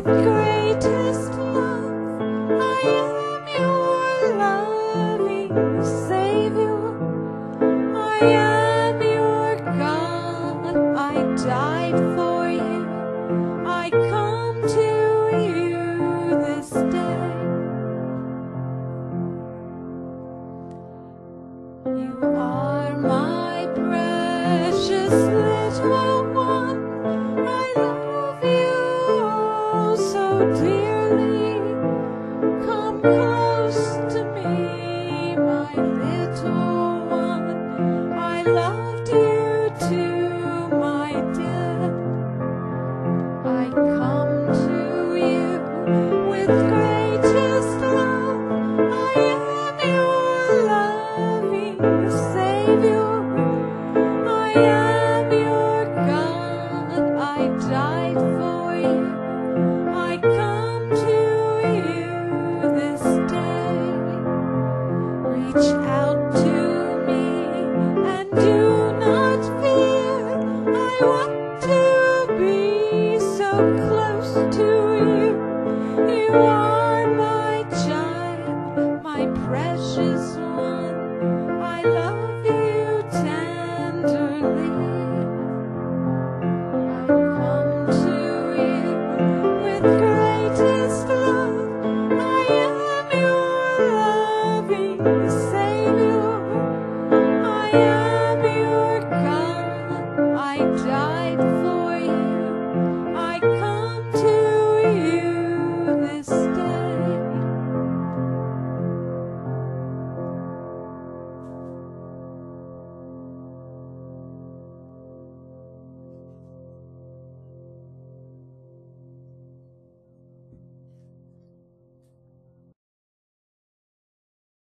with greatest love. I am your loving Savior. I am your God. I died for you. I come to you this day. You are my precious little one. I love you oh so dearly. Come close to me, my little one. I loved you to my death. I come to you with greatest love. I am your loving Savior. I am your God. I died for you. I come to you this day. Reach out to me and do not fear. I want to be so close to you. You are my